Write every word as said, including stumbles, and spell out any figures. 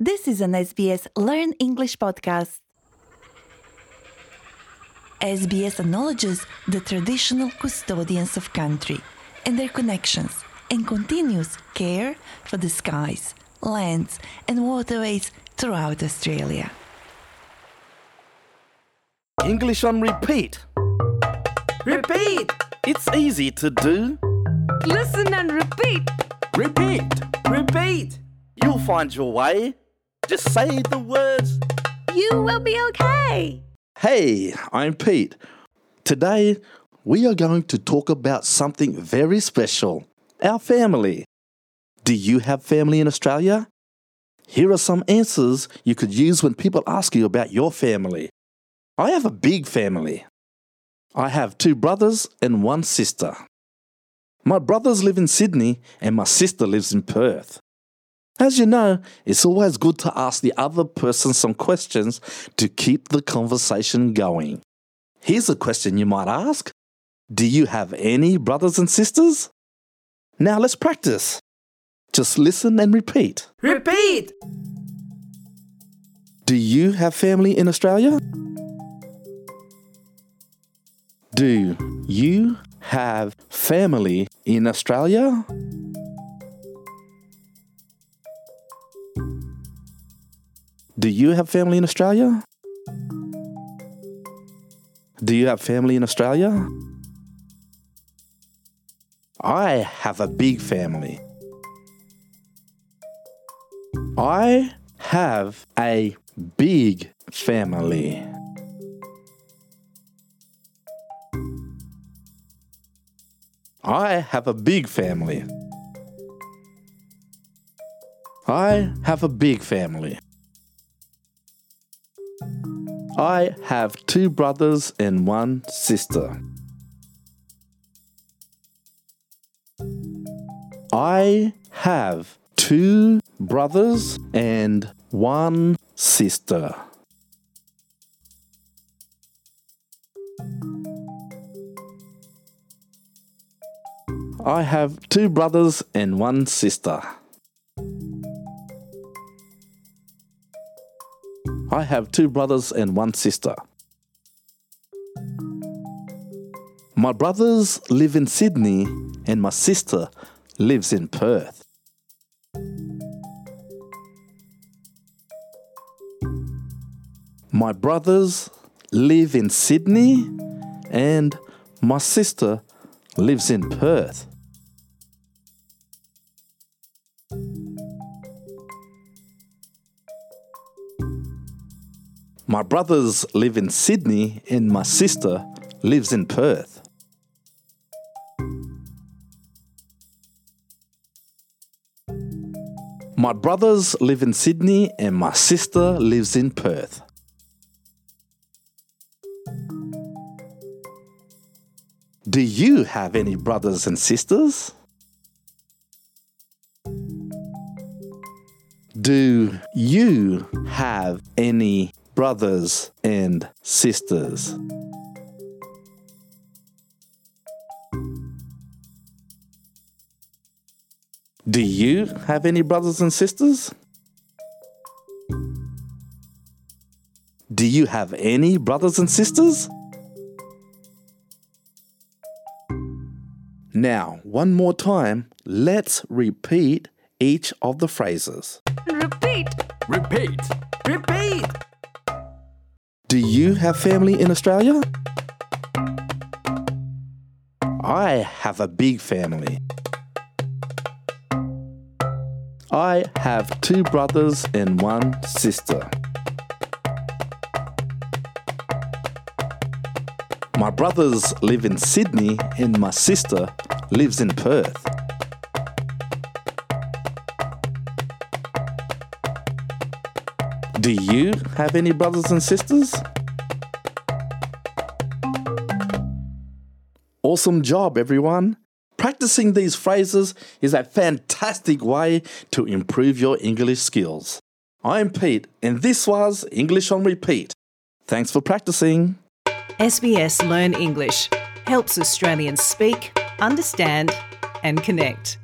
This is an S B S Learn English podcast. S B S acknowledges the traditional custodians of country and their connections and continuous care for the skies, lands and waterways throughout Australia. English on repeat. Repeat! It's easy to do. Listen and repeat! Repeat. Repeat! You'll find your way. Just say the words. You will be okay! Hey, I'm Pete. Today, we are going to talk about something very special. Our family. Do you have family in Australia? Here are some answers you could use when people ask you about your family. I have a big family. I have two brothers and one sister. My brothers live in Sydney and my sister lives in Perth. As you know, it's always good to ask the other person some questions to keep the conversation going. Here's a question you might ask. Do you have any brothers and sisters? Now let's practice. Just listen and repeat. Repeat! Do you have family in Australia? Do you have family in Australia? Do you have family in Australia? Do you have family in Australia? I have a big family. I have a big family. I have a big family. I have a big family. I have two brothers and one sister. I have two brothers and one sister. I have two brothers and one sister. I have two brothers and one sister. My brothers live in Sydney and my sister lives in Perth. My brothers live in Sydney and my sister lives in Perth. My brothers live in Sydney and my sister lives in Perth. My brothers live in Sydney and my sister lives in Perth. Do you have any brothers and sisters? Do you have any brothers and sisters? Do you have any brothers and sisters? Do you have any brothers and sisters? Now, one more time, let's repeat each of the phrases. Repeat! Repeat. Repeat! Do you have family in Australia? I have a big family. I have two brothers and one sister. My brothers live in Sydney and my sister lives in Perth. Do you have any brothers and sisters? Awesome job, everyone. Practicing these phrases is a fantastic way to improve your English skills. I'm Pete, and this was English on Repeat. Thanks for practicing. S B S Learn English helps Australians speak, understand, and connect.